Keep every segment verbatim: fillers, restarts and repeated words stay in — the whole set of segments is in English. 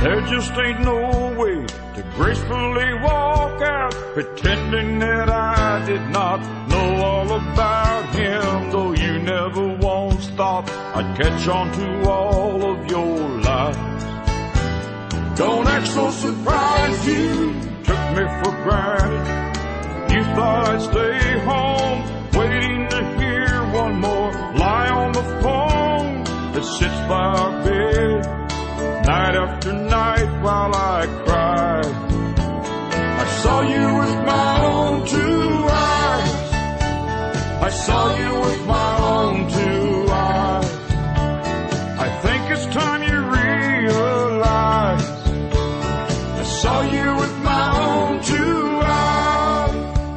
There just ain't no way to gracefully walk out, pretending that I did not know all about him, though you never once thought I'd catch on to all of your lies. Don't act so surprised, you took me for granted. You thought I'd stay home, waiting to hear one more lie on the phone that sits by our bed night after night while I cry. I saw you with my own two eyes. I saw you with my own two eyes. I think it's time you realize I saw you with my own two eyes.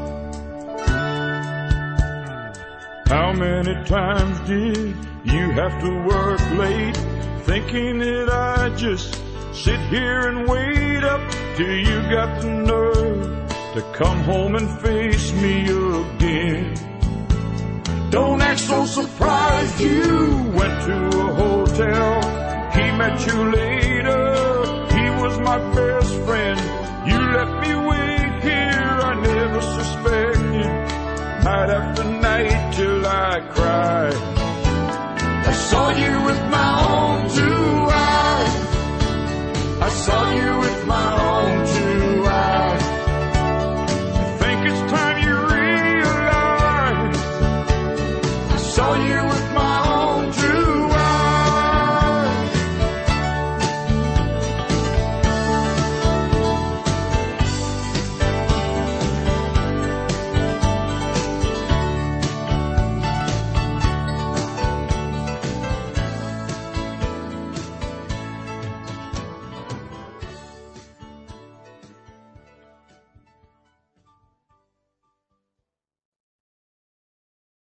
How many times did you have to work late, thinking that I just sit here and wait up till you got the nerve to come home and face me again? Don't act so surprised, you went to a hotel. He met you later, he was my best friend. You let me wait here, I never suspected. Night after night till I cried. I saw you with my own two eyes. I saw you with my own two eyes. I think it's time you realize I saw you with my